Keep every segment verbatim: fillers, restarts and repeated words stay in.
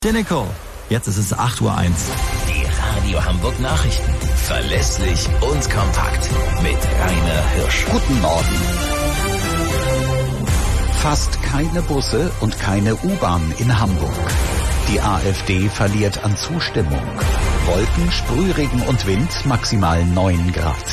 Der Nicole. Jetzt ist es acht Uhr eins. Die Radio Hamburg Nachrichten. Verlässlich und kompakt. Mit Rainer Hirsch. Guten Morgen. Fast keine Busse und keine U-Bahn in Hamburg. Die AfD verliert an Zustimmung. Wolken, Sprühregen und Wind, maximal neun Grad.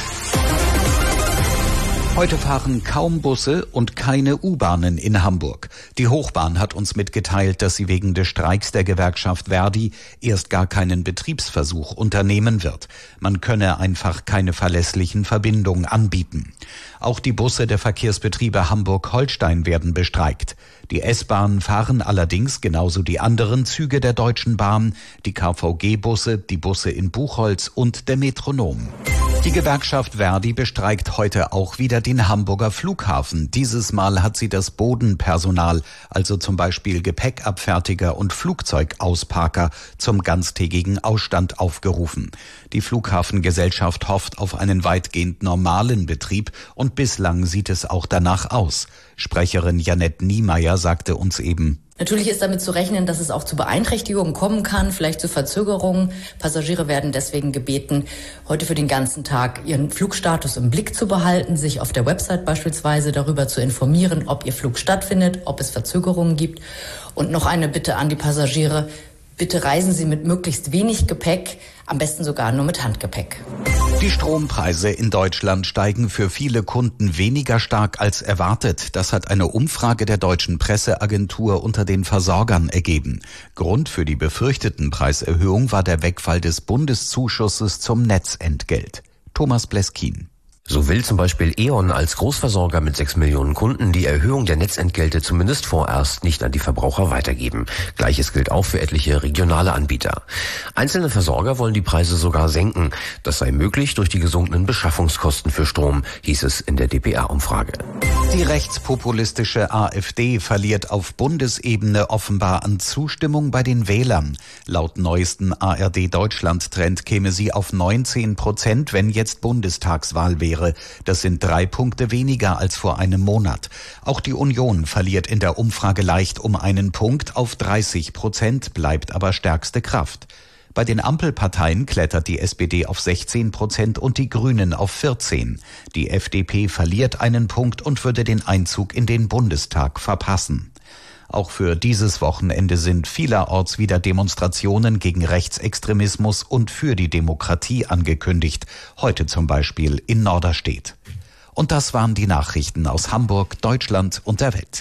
Heute fahren kaum Busse und keine U-Bahnen in Hamburg. Die Hochbahn hat uns mitgeteilt, dass sie wegen des Streiks der Gewerkschaft Verdi erst gar keinen Betriebsversuch unternehmen wird. Man könne einfach keine verlässlichen Verbindungen anbieten. Auch die Busse der Verkehrsbetriebe Hamburg-Holstein werden bestreikt. Die S-Bahnen fahren allerdings genauso die anderen Züge der Deutschen Bahn, die K V G-Busse, die Busse in Buchholz und der Metronom. Die Gewerkschaft Verdi bestreikt heute auch wieder den Hamburger Flughafen. Dieses Mal hat sie das Bodenpersonal, also zum Beispiel Gepäckabfertiger und Flugzeugausparker, zum ganztägigen Ausstand aufgerufen. Die Flughafengesellschaft hofft auf einen weitgehend normalen Betrieb und bislang sieht es auch danach aus. Sprecherin Janette Niemeyer sagte uns eben: Natürlich ist damit zu rechnen, dass es auch zu Beeinträchtigungen kommen kann, vielleicht zu Verzögerungen. Passagiere werden deswegen gebeten, heute für den ganzen Tag ihren Flugstatus im Blick zu behalten, sich auf der Website beispielsweise darüber zu informieren, ob ihr Flug stattfindet, ob es Verzögerungen gibt. Und noch eine Bitte an die Passagiere: Bitte reisen Sie mit möglichst wenig Gepäck, am besten sogar nur mit Handgepäck. Die Strompreise in Deutschland steigen für viele Kunden weniger stark als erwartet. Das hat eine Umfrage der Deutschen Presseagentur unter den Versorgern ergeben. Grund für die befürchteten Preiserhöhung war der Wegfall des Bundeszuschusses zum Netzentgelt. Thomas Bleskin. So will zum Beispiel E.ON als Großversorger mit sechs Millionen Kunden die Erhöhung der Netzentgelte zumindest vorerst nicht an die Verbraucher weitergeben. Gleiches gilt auch für etliche regionale Anbieter. Einzelne Versorger wollen die Preise sogar senken. Das sei möglich durch die gesunkenen Beschaffungskosten für Strom, hieß es in der D P R-Umfrage. Die rechtspopulistische AfD verliert auf Bundesebene offenbar an Zustimmung bei den Wählern. Laut neuesten A R D-Deutschland-Trend käme sie auf neunzehn Prozent, wenn jetzt Bundestagswahl wäre. Das sind drei Punkte weniger als vor einem Monat. Auch die Union verliert in der Umfrage leicht um einen Punkt auf dreißig Prozent, bleibt aber stärkste Kraft. Bei den Ampelparteien klettert die S P D auf sechzehn Prozent und die Grünen auf vierzehn. Die F D P verliert einen Punkt und würde den Einzug in den Bundestag verpassen. Auch für dieses Wochenende sind vielerorts wieder Demonstrationen gegen Rechtsextremismus und für die Demokratie angekündigt. Heute zum Beispiel in Norderstedt. Und das waren die Nachrichten aus Hamburg, Deutschland und der Welt.